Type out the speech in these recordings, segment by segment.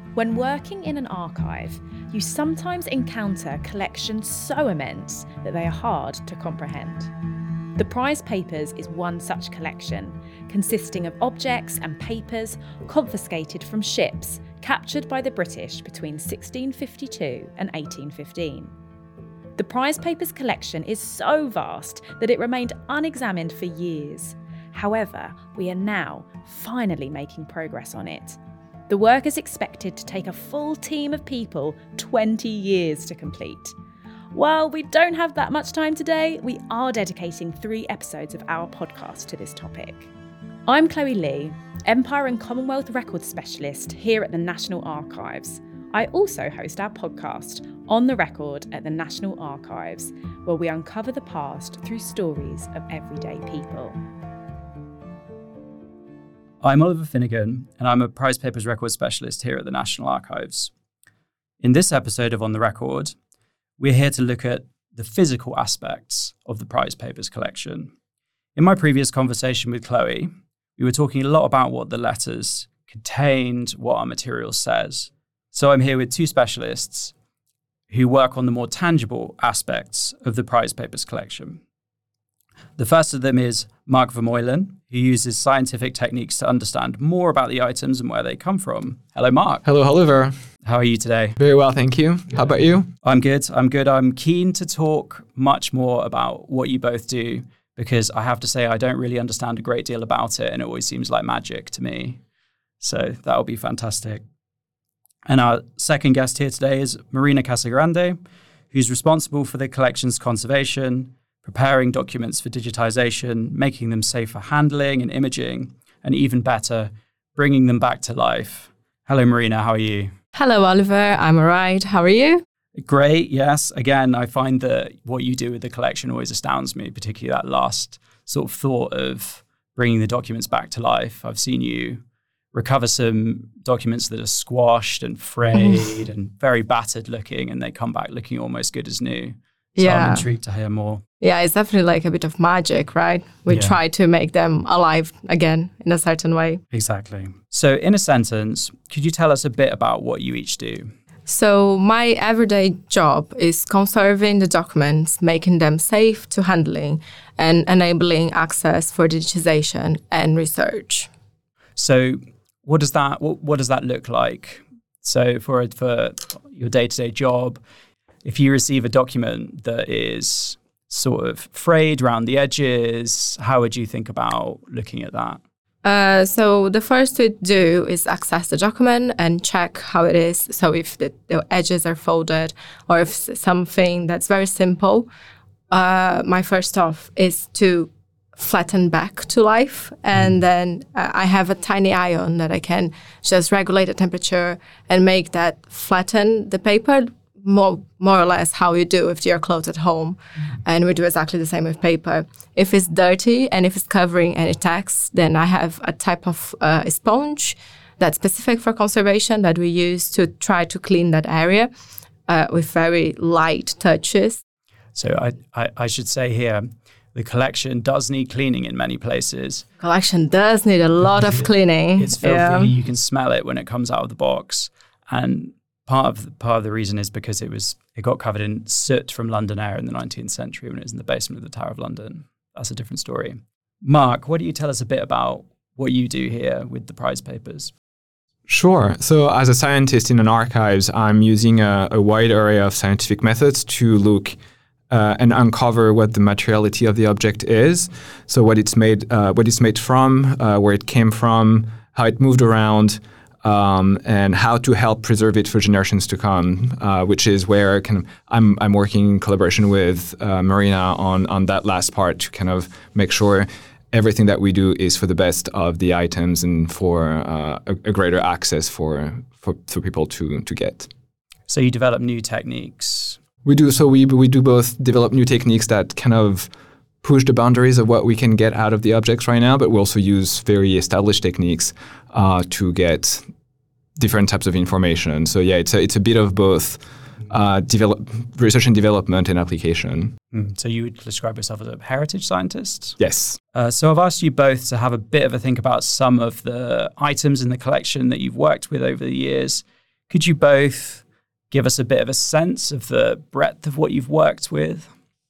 When working in an archive, you sometimes encounter collections so immense that they are hard to comprehend. The Prize Papers is one such collection, consisting of objects and papers confiscated from ships captured by the British between 1652 and 1815. The Prize Papers collection is so vast that it remained unexamined for years. However, we are now finally making progress on it. The work is expected to take a full team of people 20 years to complete. While we don't have that much time today, we are dedicating 3 episodes of our podcast to this topic. I'm Chloe Lee, Empire and Commonwealth Records Specialist here at the National Archives. I also host our podcast, On the Record at the National Archives, where we uncover the past through stories of everyday people. I'm Oliver Finnegan, and I'm a Prize Papers Records Specialist here at the National Archives. In this episode of On the Record, we're here to look at the physical aspects of the Prize Papers collection. In my previous conversation with Chloe, we were talking a lot about what the letters contained, what our material says. So I'm here with 2 specialists who work on the more tangible aspects of the Prize Papers collection. The first of them is Mark Vermeulen, who uses scientific techniques to understand more about the items and where they come from. Hello, Mark. Hello, Oliver. How are you today? Very well, thank you. How about you? I'm good. I'm keen to talk much more about what you both do, because I have to say I don't really understand a great deal about it, and it always seems like magic to me. So that'll be fantastic. And our second guest here today is Marina Casagrande, who's responsible for the collection's conservation, preparing documents for digitization, making them safe for handling and imaging, and even better, bringing them back to life. Hello, Marina. How are you? Hello, Oliver. I'm all right. How are you? Great. Yes. Again, I find that what you do with the collection always astounds me, particularly that last sort of thought of bringing the documents back to life. I've seen you recover some documents that are squashed and frayed and very battered looking, and they come back looking almost good as new. So I'm intrigued to hear more. Yeah, it's definitely like a bit of magic, right? We try to make them alive again in a certain way. Exactly. So in a sentence, could you tell us a bit about what you each do? So my everyday job is conserving the documents, making them safe to handling, and enabling access for digitization and research. So what does that look like? So for your day-to-day job, if you receive a document that is sort of frayed around the edges, how would you think about looking at that? So the first we do is access the document and check how it is. So if the edges are folded, or if something that's very simple, my first stop is to flatten back to life. And then I have a tiny ion that I can just regulate the temperature and make that flatten the paper more or less how you do with your clothes at home. And we do exactly the same with paper. If it's dirty and if it's covering any text, then I have a type of sponge that's specific for conservation that we use to try to clean that area with very light touches. So I should say here, the collection does need cleaning in many places. Collection does need a lot of cleaning. It's filthy. You can smell it when it comes out of the box. And part of the reason is because it got covered in soot from London air in the 19th century when it was in the basement of the Tower of London. That's a different story. Mark, why don't you tell us a bit about what you do here with the Prize Papers? Sure. So as a scientist in an archives, I'm using a wide array of scientific methods to look and uncover what the materiality of the object is. So what it's made from, where it came from, how it moved around, and how to help preserve it for generations to come, which is where I'm working in collaboration with Marina on that last part to kind of make sure everything that we do is for the best of the items and for a greater access for people to get. So you develop new techniques. We do. So we do both develop new techniques that kind of push the boundaries of what we can get out of the objects right now, but we also use very established techniques to get different types of information. So yeah, it's a bit of both research and development and application. So you would describe yourself as a heritage scientist? Yes. So I've asked you both to have a bit of a think about some of the items in the collection that you've worked with over the years. Could you both give us a bit of a sense of the breadth of what you've worked with?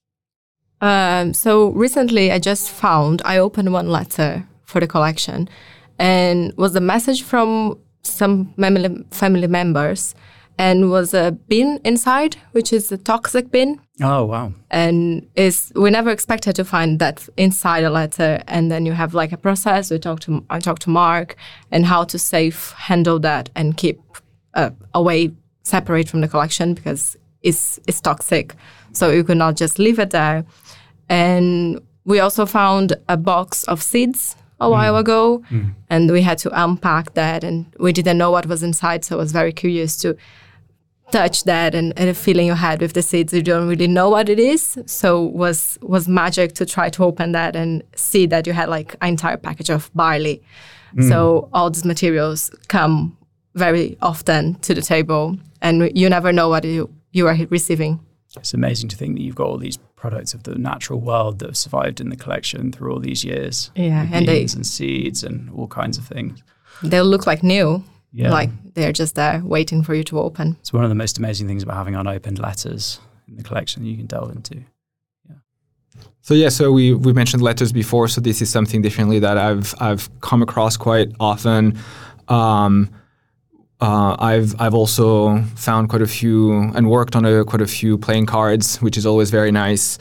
So recently I opened one letter for the collection, and was a message from some family members, and was a bin inside, which is a toxic bin. Oh, wow. And we never expected to find that inside a letter. And then you have like a process. I talked to Mark and how to handle that and keep away, separate from the collection, because it's toxic. So you could not just leave it there. And we also found a box of seeds a while ago, and we had to unpack that, and we didn't know what was inside, so I was very curious to touch that, and a feeling you had with the seeds, you don't really know what it is, so was magic to try to open that and see that you had like an entire package of barley. So all these materials come very often to the table, and you never know what you are receiving. It's amazing to think that you've got all these products of the natural world that have survived in the collection through all these years. Yeah, and beans and seeds and all kinds of things. They'll look like new, Yeah. like they're just there waiting for you to open. It's one of the most amazing things about having unopened letters in the collection that you can delve into. So we mentioned letters before, so this is something definitely that I've come across quite often. I've also found quite a few and worked on quite a few playing cards, which is always very nice.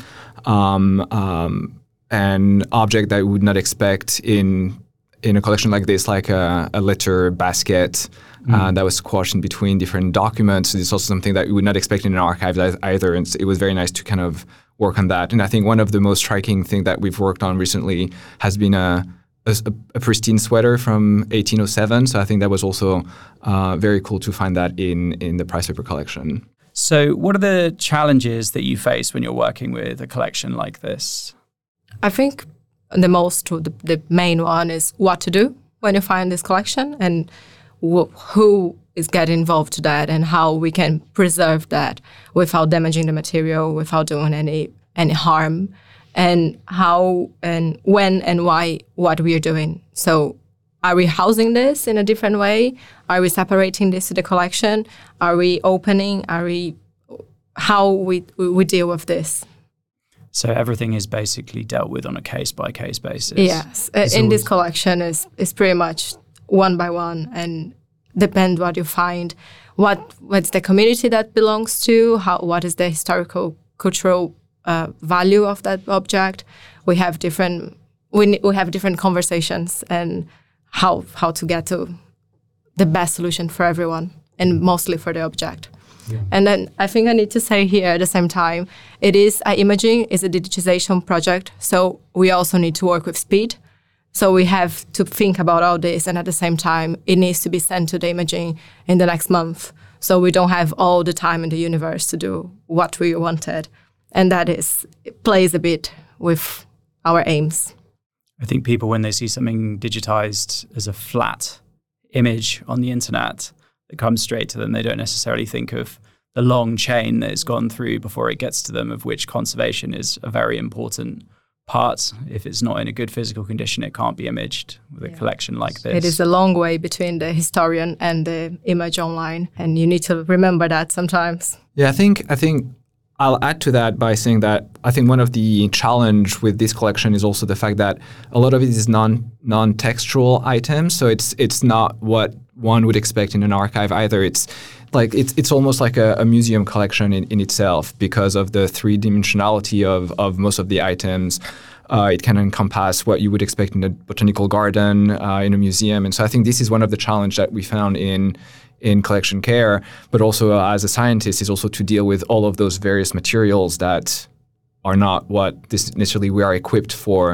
An object that you would not expect in a collection like this, like a letter basket that was squashed in between different documents. It's also something that you would not expect in an archive either. And it was very nice to kind of work on that. And I think one of the most striking thing that we've worked on recently has been a pristine sweater from 1807. So I think that was also very cool to find that in the prize paper collection. So what are the challenges that you face when you're working with a collection like this? I think the main one is what to do when you find this collection, and who is getting involved to that, and how we can preserve that without damaging the material, without doing any harm, and how and when and why what we are doing. So are we housing this in a different way? Are we separating this to the collection? Are we opening? How we deal with this? So everything is basically dealt with on a case-by-case basis. Yes. In this collection is pretty much one by one, and depend what you find, what's the community that belongs to, what is the historical, cultural value of that object. We have different conversations and how to get to the best solution for everyone, and mostly for the object. Yeah. And then I think I need to say here at the same time, imaging is a digitization project, so we also need to work with speed. So we have to think about all this, and at the same time, it needs to be sent to the imaging in the next month. So we don't have all the time in the universe to do what we wanted. And it plays a bit with our aims. I think people, when they see something digitized as a flat image on the internet that comes straight to them, they don't necessarily think of the long chain that it's gone through before it gets to them, of which conservation is a very important part. If it's not in a good physical condition, it can't be imaged with a collection like this. It is a long way between the historian and the image online, and you need to remember that sometimes. Yeah, I think I'll add to that by saying that I think one of the challenge with this collection is also the fact that a lot of it is non-textual items, so it's not what one would expect in an archive either. It's almost like a museum collection in itself because of the three-dimensionality of most of the items. It can encompass what you would expect in a botanical garden, in a museum. And so I think this is one of the challenges that we found in collection care, but also as a scientist, is also to deal with all of those various materials that are not what necessarily we are equipped for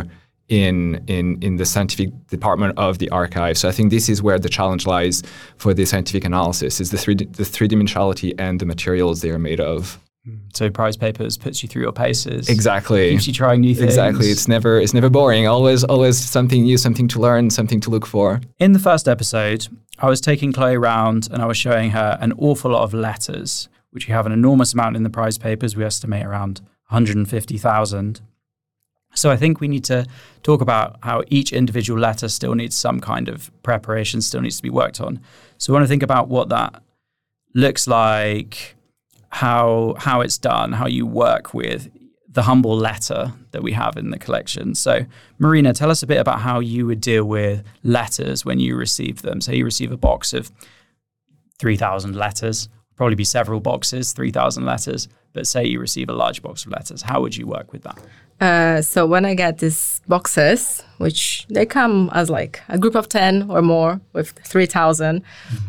in the scientific department of the archive. So I think this is where the challenge lies for the scientific analysis, is the three-dimensionality and the materials they are made of. So prize papers puts you through your paces. Exactly. Keeps you trying new things. Exactly. It's never boring. Always something new, something to learn, something to look for. In the first episode, I was taking Chloe around and I was showing her an awful lot of letters, which we have an enormous amount in the prize papers. We estimate around 150,000. So I think we need to talk about how each individual letter still needs some kind of preparation, still needs to be worked on. So we want to think about what that looks like how it's done, how you work with the humble letter that we have in the collection. So, Marina, tell us a bit about how you would deal with letters when you receive them. So you receive a box of 3,000 letters, probably be several boxes, 3,000 letters, but say you receive a large box of letters. How would you work with that? So when I get these boxes, which they come as like a group of 10 or more with 3,000,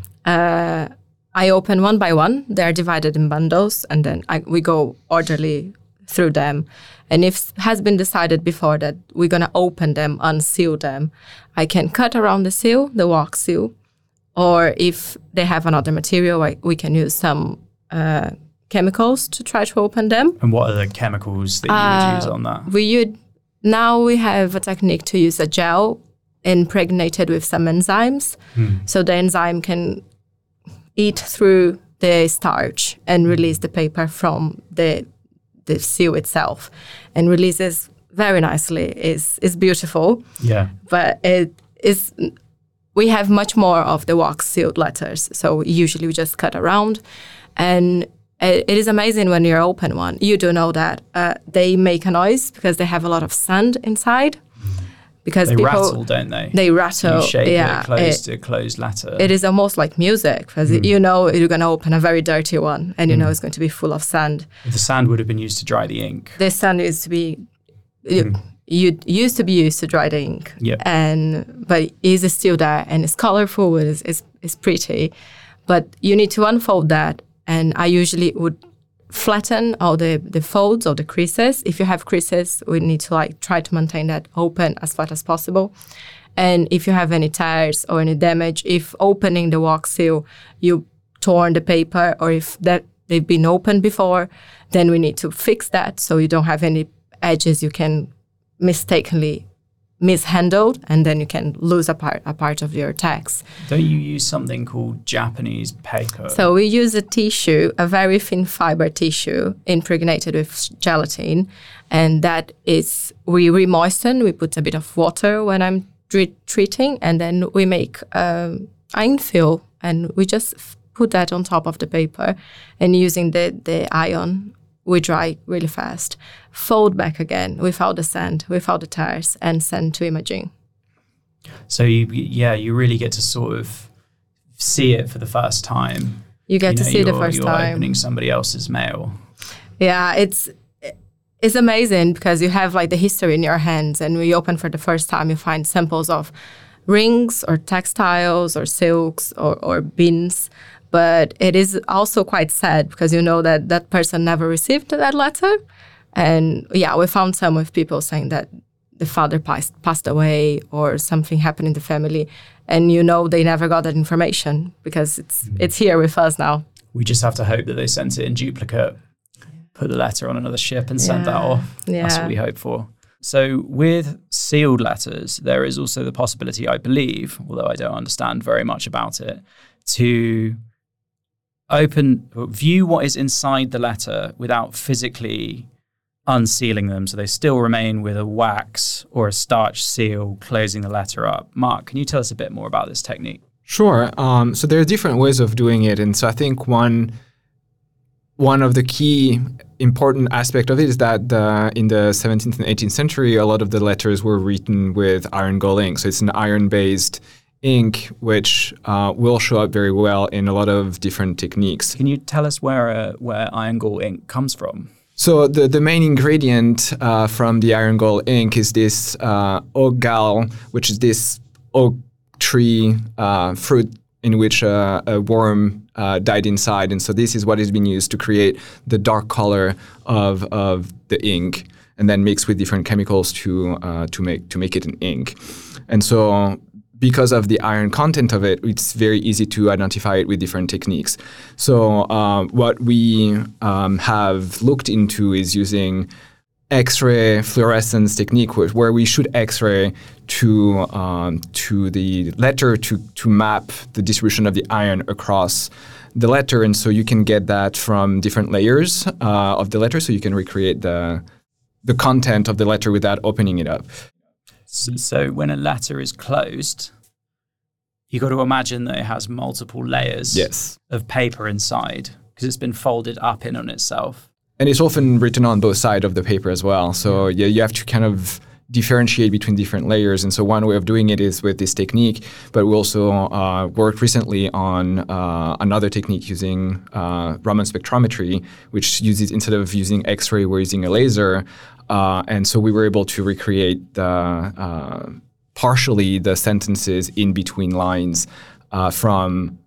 I open one by one. They're divided in bundles, and then we go orderly through them. And if it has been decided before that we're going to open them, unseal them, I can cut around the seal, the wax seal, or if they have another material, we can use some chemicals to try to open them. And what are the chemicals that you would use on that? Now we have a technique to use a gel impregnated with some enzymes. So the enzyme can eat through the starch and release the paper from the seal itself, and releases very nicely. It's beautiful. Yeah. But we have much more of the wax sealed letters. So usually we just cut around, and it is amazing when you open one. You do know that they make a noise because they have a lot of sand inside. Because they rattle, don't they? They rattle. You shake a closed letter. It is almost like music, because you know you're going to open a very dirty one, and you know it's going to be full of sand. The sand would have been used to dry the ink. The sand used to be used to dry the ink. Yep. But it is still there, and it's colorful. It's pretty, but you need to unfold that, and I usually would flatten all the folds or the creases. If you have creases, we need to try to maintain that open as flat as possible. And if you have any tears or any damage, if opening the wax seal, you torn the paper, or if that they've been opened before, then we need to fix that so you don't have any edges you can mistakenly mishandled, and then you can lose a part of your text. Don't you use something called Japanese paper? So we use a tissue, a very thin fiber tissue impregnated with gelatin, and that is, we re-moisten, we put a bit of water when I'm treating, and then we make iron fill, and we just put that on top of the paper, and using the iron, we dry really fast, fold back again without the sand, without the tears, and send to imaging. So you really get to sort of see it for the first time. You get to see the first time. You're opening somebody else's mail. Yeah, it's amazing because you have the history in your hands, and when you open for the first time, you find samples of rings or textiles or silks or beans. But it is also quite sad because you know that person never received that letter. And yeah, we found some with people saying that the father passed away or something happened in the family. And you know they never got that information because it's here with us now. We just have to hope that they sent it in duplicate, put the letter on another ship and sent that off. Yeah. That's what we hope for. So with sealed letters, there is also the possibility, I believe, although I don't understand very much about it, to view what is inside the letter without physically unsealing them, so they still remain with a wax or a starch seal closing the letter up. Mark, can you tell us a bit more about this technique? Sure. So there are different ways of doing it, and so I think one of the key important aspect of it is that in the 17th and 18th century, a lot of the letters were written with iron gall ink. So it's an iron-based ink, which will show up very well in a lot of different techniques. Can you tell us where iron gall ink comes from? So the main ingredient from the iron gall ink is this oak gall, which is this oak tree fruit in which a worm died inside. And so this is what has been used to create the dark color of the ink, and then mixed with different chemicals to make it an ink. And so because of the iron content of it, it's very easy to identify it with different techniques. So what we have looked into is using X-ray fluorescence technique, where we shoot X-ray to the letter to map the distribution of the iron across the letter, and so you can get that from different layers of the letter, so you can recreate the content of the letter without opening it up. So when a letter is closed, you got to imagine that it has multiple layers of paper inside because it's been folded up in on itself. And it's often written on both sides of the paper as well. So you have to kind of differentiate between different layers. And so one way of doing it is with this technique, but we also worked recently on another technique using Raman spectrometry, which uses, instead of using X-ray, we're using a laser. And so we were able to recreate partially the sentences in between lines from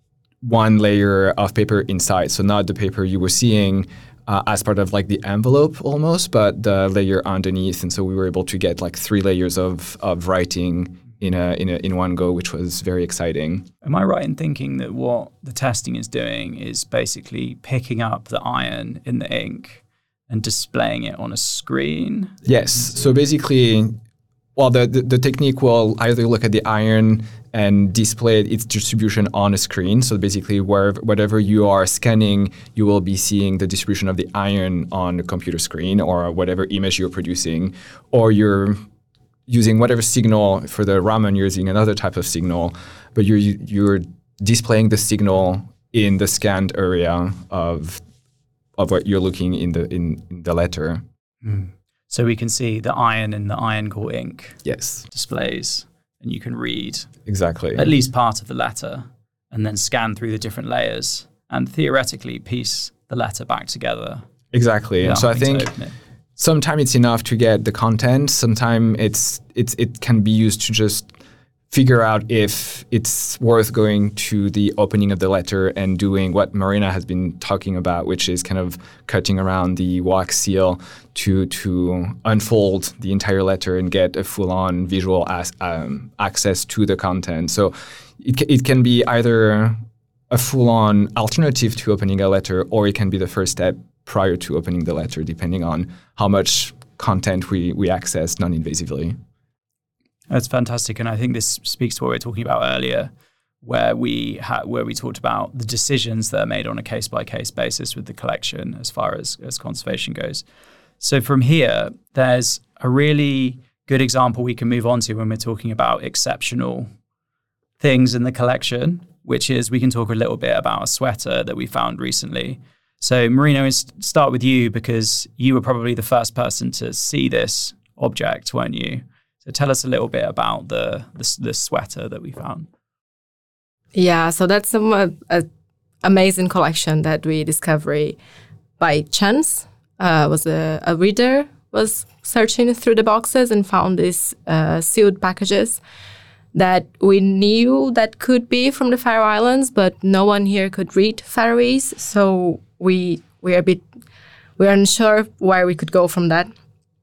one layer of paper inside. So not the paper you were seeing as part of like the envelope almost, but the layer underneath. And so we were able to get like 3 layers of writing in one go, which was very exciting. Am I right in thinking that what the testing is doing is basically picking up the iron in the ink and displaying it on a screen? Yes. So basically, well, the technique will either look at the iron and display its distribution on a screen. So basically, whatever you are scanning, you will be seeing the distribution of the iron on a computer screen or whatever image you're producing. Or you're using whatever signal for the Raman, you're using another type of signal, but you're displaying the signal in the scanned area of what you're looking in the letter. Mm. So we can see the iron in the iron core ink displays, and you can read exactly at least part of the letter and then scan through the different layers and theoretically piece the letter back together. Exactly. And so I think sometimes it's enough to get the content. Sometimes it can be used to just figure out if it's worth going to the opening of the letter and doing what Marina has been talking about, which is kind of cutting around the wax seal to unfold the entire letter and get a full-on visual access to the content. So it can be either a full-on alternative to opening a letter, or it can be the first step prior to opening the letter, depending on how much content we access non-invasively. That's fantastic, and I think this speaks to what we were talking about earlier, where we talked about the decisions that are made on a case-by-case basis with the collection as far as conservation goes. So from here, there's a really good example we can move on to when we're talking about exceptional things in the collection, which is we can talk a little bit about a sweater that we found recently. So Marina, let's start with you because you were probably the first person to see this object, weren't you? So tell us a little bit about the sweater that we found. Yeah, so that's an amazing collection that we discovered by chance. Was a reader was searching through the boxes and found these sealed packages that we knew that could be from the Faroe Islands, but no one here could read Faroese, so we are unsure where we could go from that.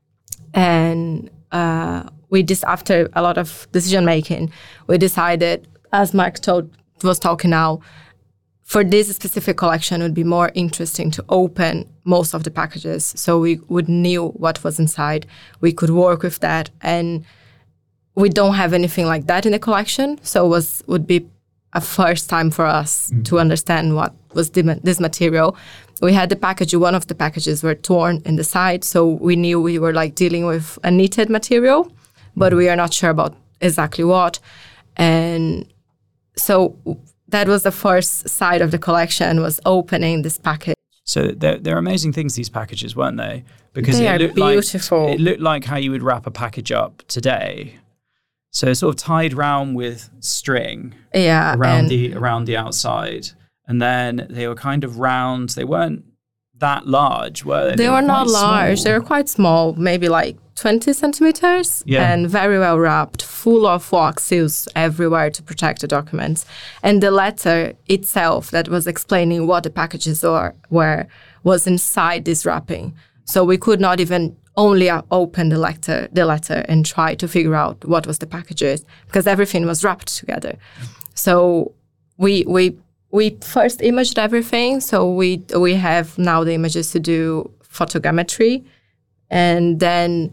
And we just, after a lot of decision making, we decided, as Mark was talking now, for this specific collection, it would be more interesting to open most of the packages, so we would knew what was inside. We could work with that, and we don't have anything like that in the collection, so would be a first time for us to understand what was this material. We had the package, one of the packages were torn in the side, so we knew we were like dealing with a knitted material, but we are not sure about exactly what. And so that was the first side of the collection, was opening this package. So they're amazing things, these packages, weren't they? Because they are beautiful. It looked like how you would wrap a package up today. So it's sort of tied round with string around the outside. And then they were kind of round. They weren't that large, were they? They were not large. Small. They were quite small, maybe like 20 centimeters, and very well wrapped, full of wax seals everywhere to protect the documents. And the letter itself that was explaining what the packages were was inside this wrapping. So we could not even only open the letter and try to figure out what was the packages, because everything was wrapped together. So we first imaged everything. So we have now the images to do photogrammetry, and then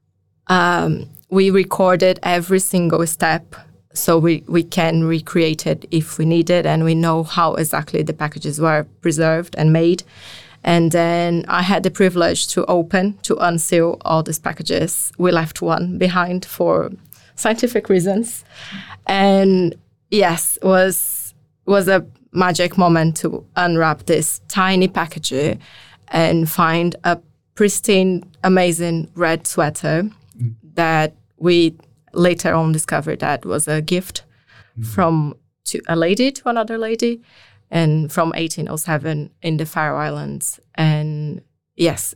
we recorded every single step, so we can recreate it if we need it, and we know how exactly the packages were preserved and made. And then I had the privilege to unseal all these packages. We left one behind for scientific reasons. And yes, was a magic moment to unwrap this tiny package and find a pristine, amazing red sweater that we later on discovered that was a gift from a lady to another lady, and from 1807 in the Faroe Islands. And yes,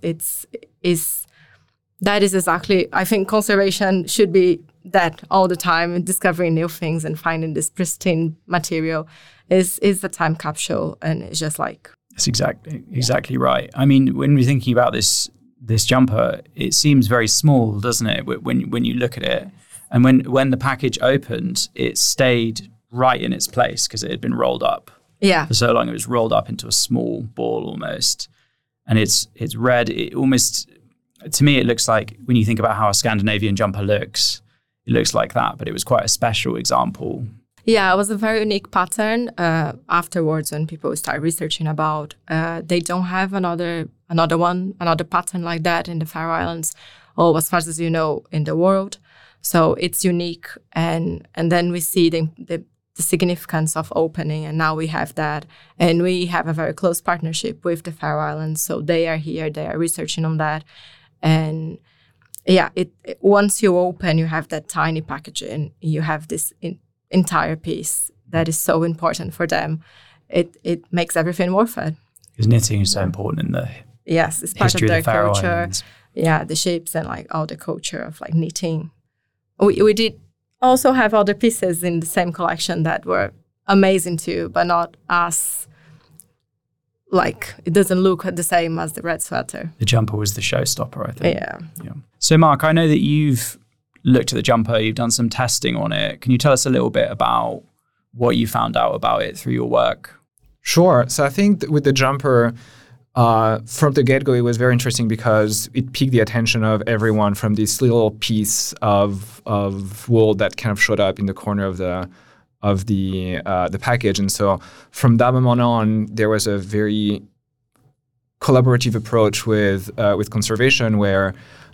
that is exactly, I think conservation should be that all the time, discovering new things and finding this pristine material is the time capsule. And it's just like... That's exactly right. I mean, when we're thinking about this jumper, it seems very small, doesn't it? When you look at it, and when the package opened, it stayed right in its place because it had been rolled up. Yeah. For so long, it was rolled up into a small ball almost, and it's red. It almost, to me, it looks like, when you think about how a Scandinavian jumper looks, it looks like that. But it was quite a special example. Yeah, it was a very unique pattern. Afterwards, when people start researching about, they don't have another pattern like that in the Faroe Islands, or as far as you know, in the world. So it's unique, and then we see the significance of opening, and now we have that, and we have a very close partnership with the Faroe Islands. So they are here, they are researching on that, and yeah, once you open, you have that tiny package, and you have this entire piece that is so important for them. It makes everything worth it. Because knitting is so important in the it's part of their Faroe culture. Islands. Yeah, the shapes and like all the culture of like knitting. We did also have other pieces in the same collection that were amazing too, but not as, like, it doesn't look the same as the red sweater. The jumper was the showstopper, I think. Yeah. So Mark, I know that you've looked at the jumper, you've done some testing on it. Can you tell us a little bit about what you found out about it through your work? Sure. So I think with the jumper, from the get-go, it was very interesting because it piqued the attention of everyone from this little piece of wool that kind of showed up in the corner of the package. And so from that moment on, there was a very collaborative approach with conservation where,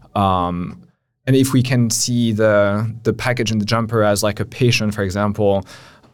and if we can see the package and the jumper as like a patient, for example,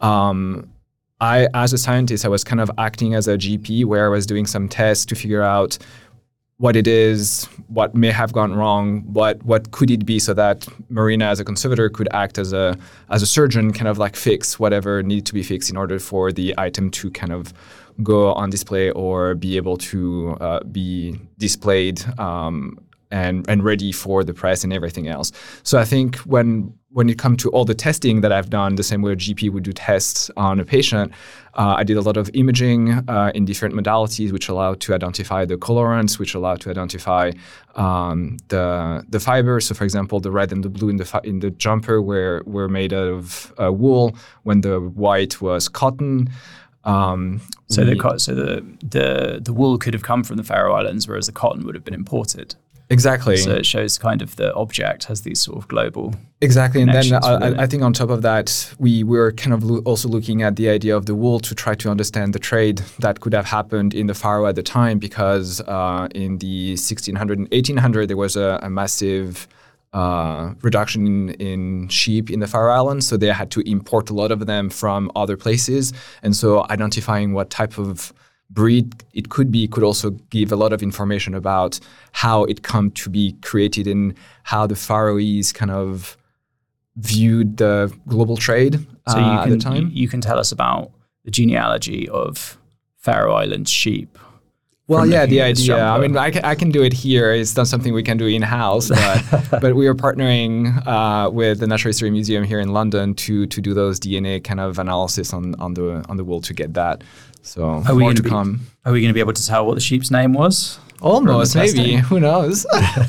I, as a scientist, I was kind of acting as a GP where I was doing some tests to figure out what it is, what may have gone wrong, what could it be, so that Marina, as a conservator, could act as a surgeon, kind of like fix whatever needed to be fixed in order for the item to kind of go on display or be able to be displayed and ready for the press and everything else. So I think when it comes to all the testing that I've done, the same way a GP would do tests on a patient, I did a lot of imaging in different modalities, which allowed to identify the colorants, which allowed to identify the fibers. So, for example, the red and the blue in the jumper were made out of wool, when the white was cotton. So the wool could have come from the Faroe Islands, whereas the cotton would have been imported. Exactly. So it shows kind of the object has these sort of global exactly. And then I think on top of that, we were kind of also looking at the idea of the wool to try to understand the trade that could have happened in the Faroe at the time, because in the 1600 and 1800, there was a massive reduction in sheep in the Faroe Islands. So they had to import a lot of them from other places. And so identifying what type of breed it could be could also give a lot of information about how it come to be created and how the Faroese kind of viewed the global trade at the time. You can tell us about the genealogy of Faroe Islands sheep. Well, yeah, the idea. I mean, I can do it here. It's not something we can do in-house, but we are partnering with the Natural History Museum here in London to do those DNA kind of analysis on the wool to get that. So more to come. Are we going to be able to tell what the sheep's name was? Almost, maybe. Who knows?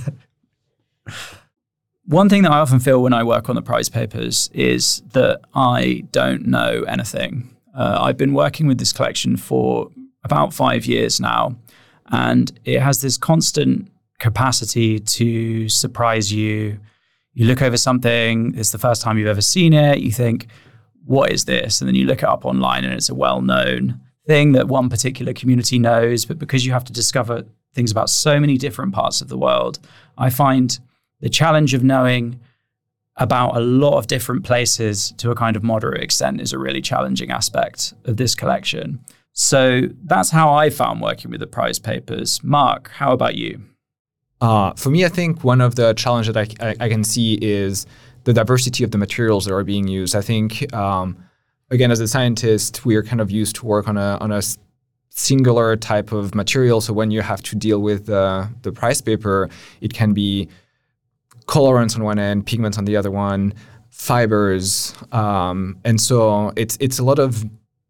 One thing that I often feel when I work on the prize papers is that I don't know anything. I've been working with this collection for about 5 years now, and it has this constant capacity to surprise you. You look over something, it's the first time you've ever seen it, you think, what is this? And then you look it up online and it's a well-known thing that one particular community knows, but because you have to discover things about so many different parts of the world, I find the challenge of knowing about a lot of different places to a kind of moderate extent is a really challenging aspect of this collection. So that's how I found working with the prize papers. Mark, how about you? For me, I think one of the challenges that I can see is the diversity of the materials that are being used. I think, again, as a scientist, we are kind of used to work on a singular type of material. So when you have to deal with the prize paper, it can be colorants on one end, pigments on the other one, fibers. And so it's a lot of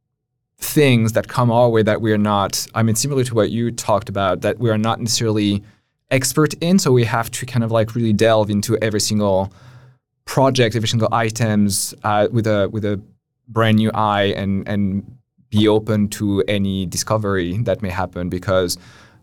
things that come our way that we are not, I mean, similar to what you talked about, that we are not necessarily expert in. So we have to kind of like really delve into every single project, every single items with a brand new eye and be open to any discovery that may happen, because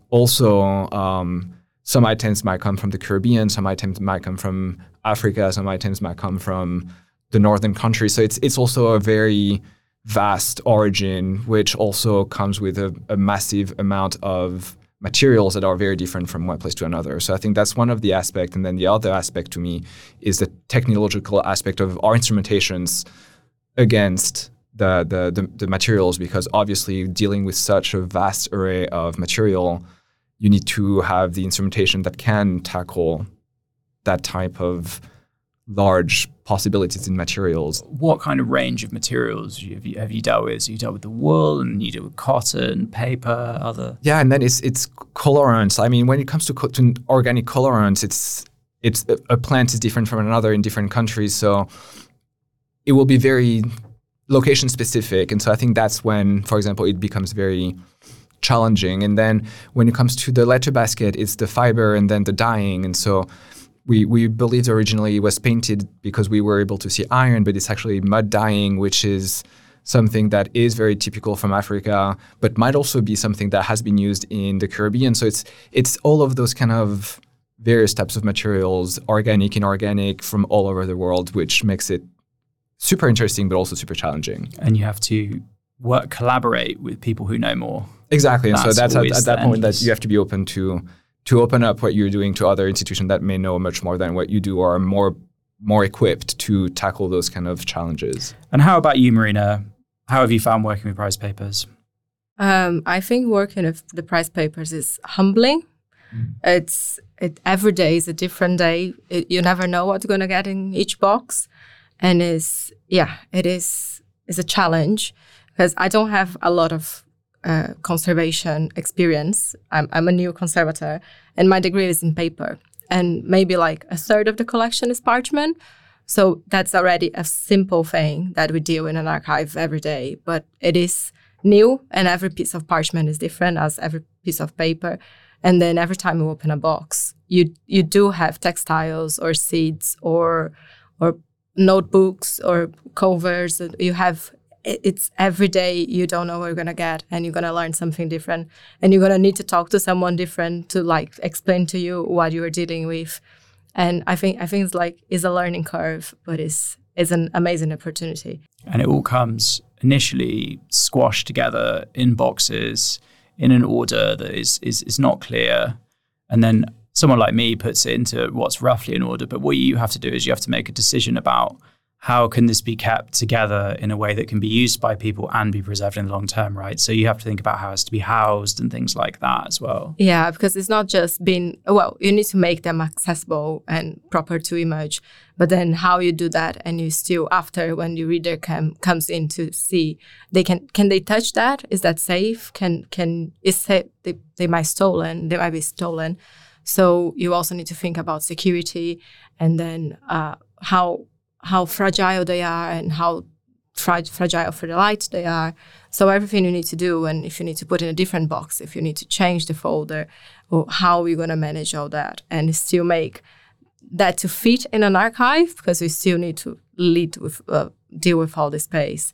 also some items might come from the Caribbean, some items might come from Africa, some items might come from the northern countries. So it's also a very vast origin, which also comes with a massive amount of materials that are very different from one place to another. So I think that's one of the aspects. And then the other aspect to me is the technological aspect of our instrumentations against the materials, because obviously dealing with such a vast array of material, you need to have the instrumentation that can tackle that type of large possibilities in materials. What kind of range of materials have you dealt with? So you dealt with the wool, and you deal with cotton, paper, other. Yeah, and then it's colorants. I mean, when it comes to organic colorants, it's a plant is different from another in different countries, so it will be very location specific. And so I think that's when, for example, it becomes very challenging. And then when it comes to the letter basket, it's the fiber and then the dyeing. And so we believed originally it was painted because we were able to see iron, but it's actually mud dyeing, which is something that is very typical from Africa, but might also be something that has been used in the Caribbean. So it's all of those kind of various types of materials, organic, inorganic, from all over the world, which makes it super interesting, but also super challenging. And you have to collaborate with people who know more. Exactly. And so that's at that point that you have to be open to open up what you're doing to other institutions that may know much more than what you do, or are more equipped to tackle those kind of challenges. And how about you, Marina? How have you found working with prize papers? I think working with the prize papers is humbling. Every day is a different day. You never know what's going to get in each box. And it is a challenge, because I don't have a lot of conservation experience. I'm a new conservator, and my degree is in paper. And maybe like a third of the collection is parchment. So that's already a simple thing that we deal in an archive every day. But it is new, and every piece of parchment is different as every piece of paper. And then every time you open a box, you do have textiles or seeds or notebooks or covers. You have, it's every day you don't know what you're going to get, and you're going to learn something different, and you're going to need to talk to someone different to like explain to you what you are dealing with. And I think it's a learning curve, but it's an amazing opportunity. And it all comes initially squashed together in boxes in an order that is not clear. And then someone like me puts it into what's roughly in order. But what you have to do is you have to make a decision about how can this be kept together in a way that can be used by people and be preserved in the long term, right? So you have to think about how it has to be housed and things like that as well. Yeah, because it's not just you need to make them accessible and proper to image, but then how you do that, and you still, after when the reader comes in to see, can they touch that? Is that safe? They might be stolen. So you also need to think about security, and then how fragile they are, and how fragile for the light they are. So everything you need to do, and if you need to put in a different box, if you need to change the folder, or how are you going to manage all that and still make that to fit in an archive, because we still need to deal with all the space.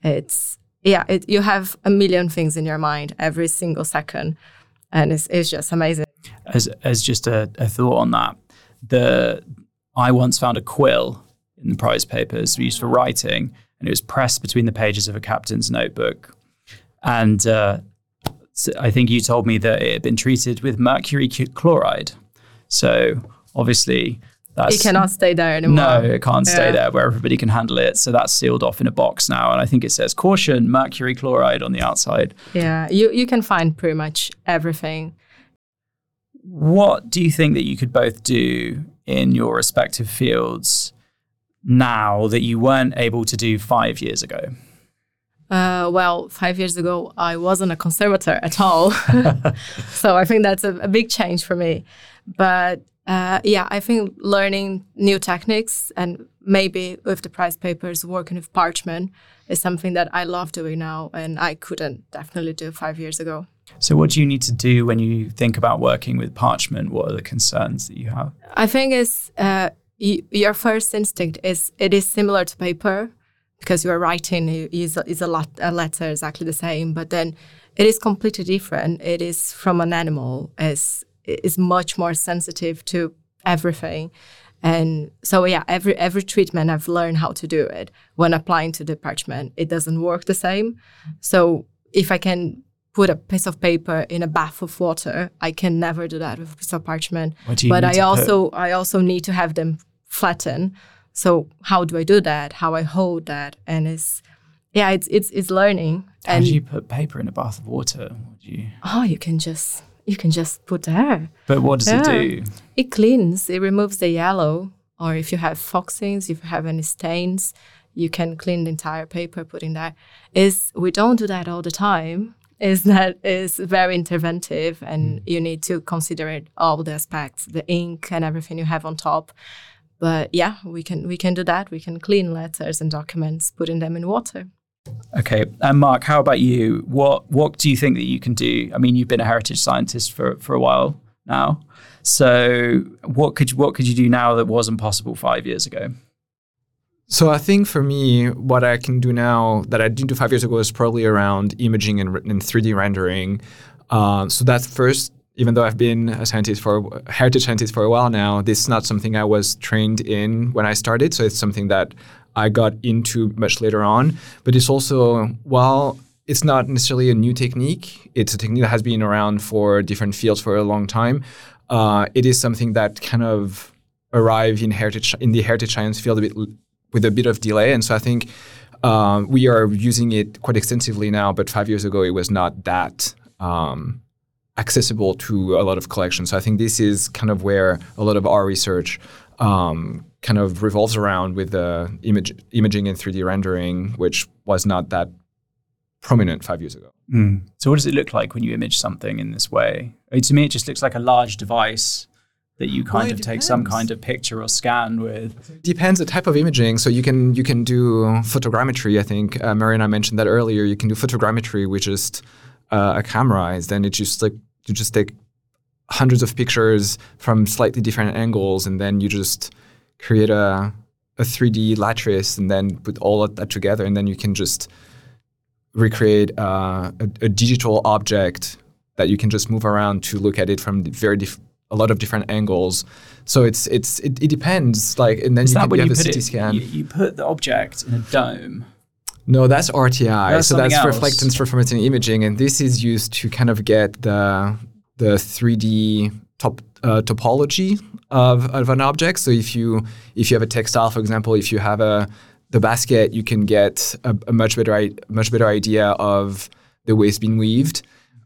You have a million things in your mind every single second, and it's just amazing. As just a thought on that, I once found a quill in the prize papers we used for writing, and it was pressed between the pages of a captain's notebook. And so I think you told me that it had been treated with mercury chloride. So obviously It cannot stay there anymore. No, it can't stay there where everybody can handle it. So that's sealed off in a box now. And I think it says caution, mercury chloride on the outside. Yeah, you can find pretty much everything. What do you think that you could both do in your respective fields now that you weren't able to do 5 years ago? Well, 5 years ago, I wasn't a conservator at all. So I think that's a big change for me. But I think learning new techniques and maybe with the prize papers, working with parchment is something that I love doing now and I couldn't definitely do 5 years ago. So what do you need to do when you think about working with parchment? What are the concerns that you have? I think it's your first instinct is it is similar to paper because you are writing is a letter exactly the same, but then it is completely different. It is from an animal, is much more sensitive to everything. And so, every treatment I've learned how to do it when applying to the parchment, it doesn't work the same. So if I can put a piece of paper in a bath of water, I can never do that with a piece of parchment. But I also need to have them flatten. So how do I do that? How I hold that? And it's learning. How do you put paper in a bath of water? You can just put there. But what does it do? It cleans. It removes the yellow. Or if you have foxings, if you have any stains, you can clean the entire paper, put in there. We don't do that all the time. Is very interventive, and you need to consider all the aspects, the ink and everything you have on top. But we can do that. We can clean letters and documents, putting them in water. Okay, and Mark, how about you? What do you think that you can do? I mean, you've been a heritage scientist for a while now. So what could you do now that wasn't possible 5 years ago? So I think for me, what I can do now that I didn't do 5 years ago is probably around imaging and 3D rendering. So that's first, even though I've been a heritage scientist for a while now, this is not something I was trained in when I started. So it's something that I got into much later on. But it's also, while it's not necessarily a new technique, it's a technique that has been around for different fields for a long time. It is something that kind of arrived in the heritage science field with a bit of delay. And so I think we are using it quite extensively now, but 5 years ago, it was not that accessible to a lot of collections. So I think this is kind of where a lot of our research kind of revolves around with the imaging and 3D rendering, which was not that prominent 5 years ago. So what does it look like when you image something in this way? To me, it just looks like a large device that you kind of take some kind of picture or scan with. Depends the type of imaging. So you can do photogrammetry. I think Mary and I mentioned that earlier. You can do photogrammetry with just a camera. Then it's just like you just take hundreds of pictures from slightly different angles, and then you just create a 3D lattice, and then put all of that together, and then you can just recreate a digital object that you can just move around to look at it from a lot of different angles. So it depends. Like, and then you can have a CT scan. You put the object in a dome. No, that's RTI. That's reflectance transformation imaging, and this is used to kind of get the 3D topology of an object. So if you have a textile, for example, if you have the basket, you can get a much better idea of the way it's been weaved.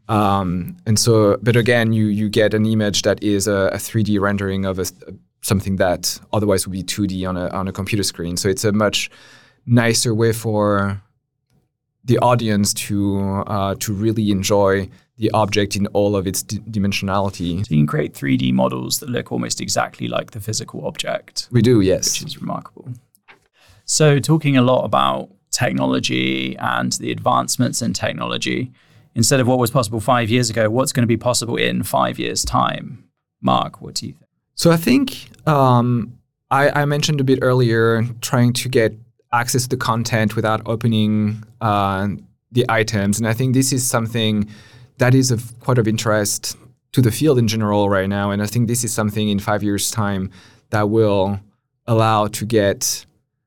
But again, you get an image that is a 3D rendering of something that otherwise would be 2D on a computer screen. So it's a much nicer way for the audience to really enjoy the object in all of its dimensionality. So you can create 3D models that look almost exactly like the physical object. We do, yes. Which is remarkable. So talking a lot about technology and the advancements in technology, instead of what was possible 5 years ago, what's going to be possible in 5 years' time? Mark, what do you think? So I think I mentioned a bit earlier trying to get access to the content without opening the items. And I think this is something that is quite of interest to the field in general right now. And I think this is something in 5 years' time that will allow to get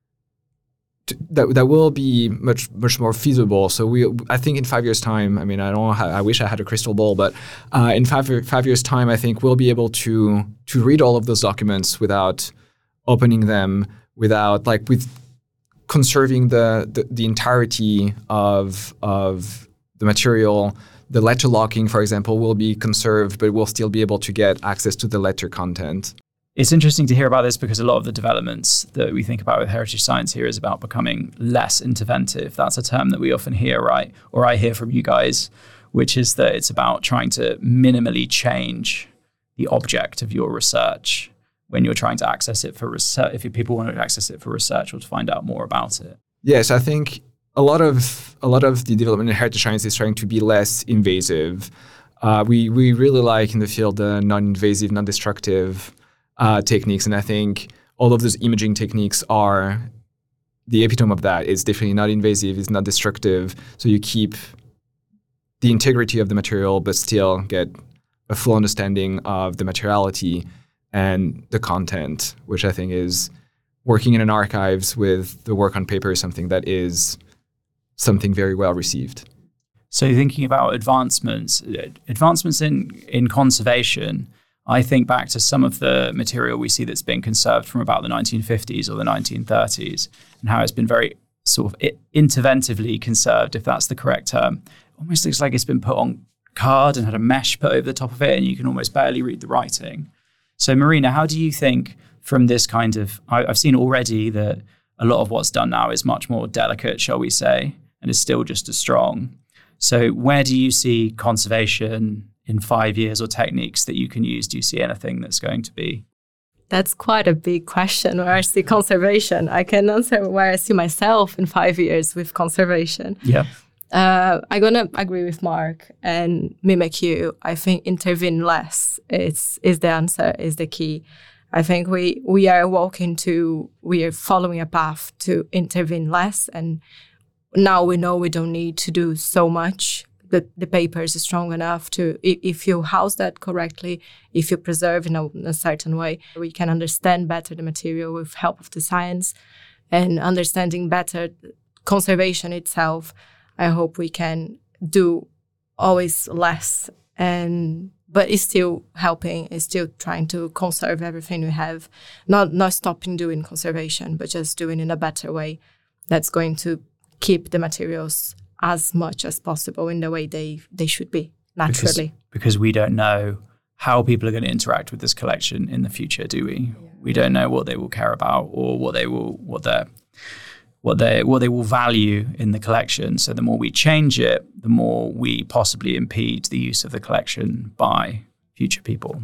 that will be much more feasible. So I think in 5 years' time, I mean, I wish I had a crystal ball, but in five years' time, I think we'll be able to read all of those documents without opening them without with conserving the entirety of the material. The letter locking, for example, will be conserved, but we'll still be able to get access to the letter content. It's interesting to hear about this because a lot of the developments that we think about with heritage science here is about becoming less interventive. That's a term that we often hear, right? Or I hear from you guys, which is that it's about trying to minimally change the object of your research when you're trying to access it for research, if people want to access it for research or to find out more about it. Yes, I think a lot of the development in heritage science is trying to be less invasive. We really like in the field the non-invasive, non-destructive techniques, and I think all of those imaging techniques are the epitome of that. It's definitely not invasive, it's not destructive, so you keep the integrity of the material but still get a full understanding of the materiality and the content, which I think is working in an archives with the work on paper is something that is something very well received. So thinking about advancements in conservation, I think back to some of the material we see that's been conserved from about the 1950s or the 1930s and how it's been very sort of interventively conserved, if that's the correct term. Almost looks like it's been put on card and had a mesh put over the top of it and you can almost barely read the writing. So Marina, how do you think from this kind of, I've seen already that a lot of what's done now is much more delicate, shall we say, and is still just as strong. So where do you see conservation in 5 years or techniques that you can use? Do you see anything that's going to be? That's quite a big question, where I see conservation. I can answer where I see myself in 5 years with conservation. Yeah. I'm going to agree with Mark and mimic you. I think intervene less is the answer, is the key. I think we are following a path to intervene less, and now we know we don't need to do so much. The paper is strong enough to, if you house that correctly, if you preserve in a certain way, we can understand better the material with help of the science and understanding better conservation itself. I hope we can do always less, but it's still helping, it's still trying to conserve everything we have, not stopping doing conservation, but just doing it in a better way that's going to keep the materials as much as possible in the way they should be, naturally. Because we don't know how people are going to interact with this collection in the future, do we? Yeah. We don't know what they will care about or what they will value in the collection. So the more we change it, the more we possibly impede the use of the collection by future people.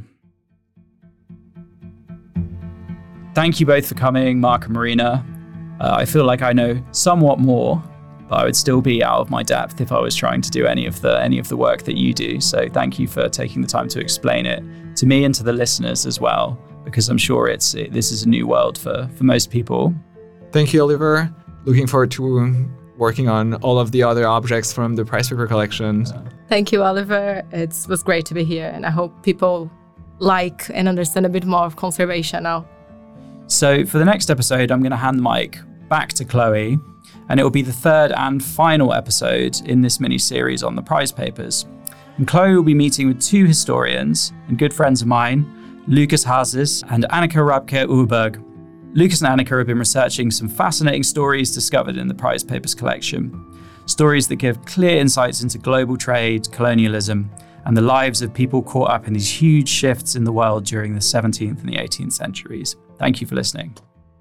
Thank you both for coming, Mark and Marina. I feel like I know somewhat more, but I would still be out of my depth if I was trying to do any of the work that you do. So thank you for taking the time to explain it to me and to the listeners as well, because I'm sure this is a new world for most people. Thank you, Oliver. Looking forward to working on all of the other objects from the prize paper collection. Thank you, Oliver. It was great to be here, and I hope people like and understand a bit more of conservation now. So for the next episode, I'm going to hand the mic back to Chloe, and it will be the third and final episode in this mini-series on the prize papers. And Chloe will be meeting with two historians and good friends of mine, Lucas Hazes and Annika Rabke-Uberg. Lucas and Annika have been researching some fascinating stories discovered in the prize papers collection. Stories that give clear insights into global trade, colonialism, and the lives of people caught up in these huge shifts in the world during the 17th and the 18th centuries. Thank you for listening.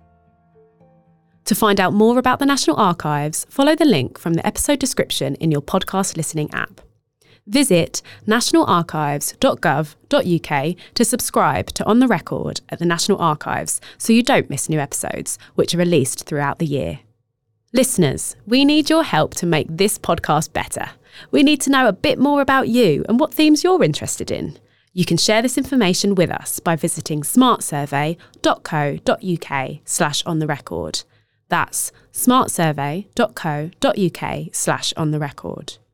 To find out more about the National Archives, follow the link from the episode description in your podcast listening app. Visit nationalarchives.gov.uk to subscribe to On The Record at the National Archives so you don't miss new episodes, which are released throughout the year. Listeners, we need your help to make this podcast better. We need to know a bit more about you and what themes you're interested in. You can share this information with us by visiting smartsurvey.co.uk/ontherecord. That's smartsurvey.co.uk/ontherecord.